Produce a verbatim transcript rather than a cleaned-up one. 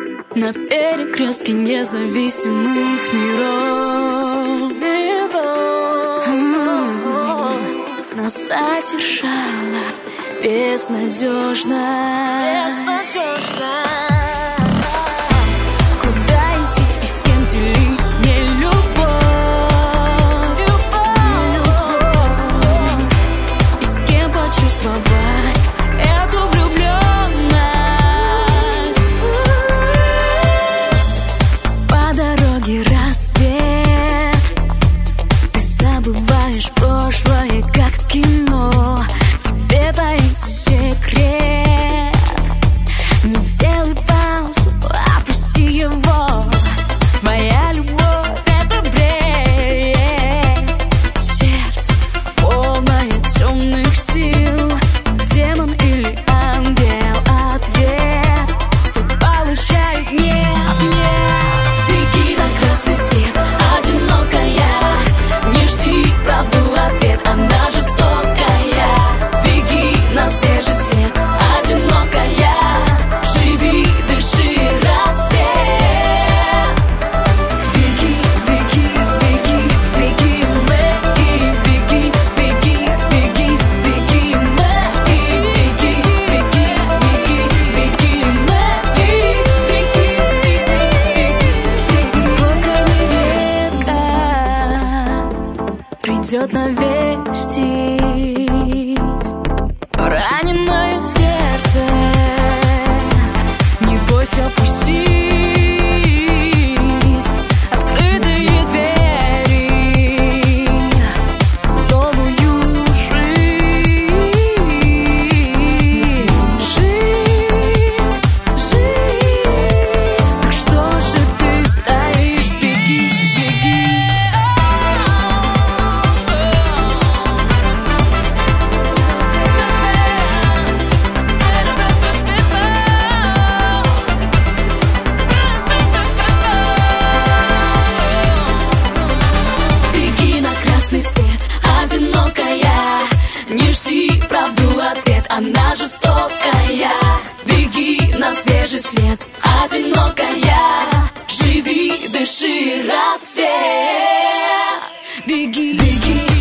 На перекрестке независимых миров, миров. А-а-а. Нас задержала безнадежно, безнадежно. Куда идти и с кем делить мне любовь, любовь, любовь. И с кем почувствовать эту влюбленность. По дороге рассвет, ты забываешь прошлое, как кино. Тебе таится секрет. Не делай паузу, опусти его. Моя любовь — это бред. Сердце полное темных сил. Демон или ангел, ответ все получает нет, нет. Беги на красный свет, одинокая. Не жди правду ответ, она жестокая. Беги на свежий свет, одинокая. Живи, дыши, рассвет. Беги, беги, беги, беги, Мэгги. Беги, беги, беги, беги, Мэгги. Беги, беги, беги, беги, Мэгги. Беги, беги, беги. Только невестка придет навестить раненое сердце. Не бойся пустить открытые двери в новую жизнь. Жизнь, жизнь. Так что же ты стоишь? Беги, беги. Беги на красный свет, одинокая. Не жди правду ответ, она жестокая. Беги на свежий свет, одинокая. Живи, дыши, рассвет. Беги, беги.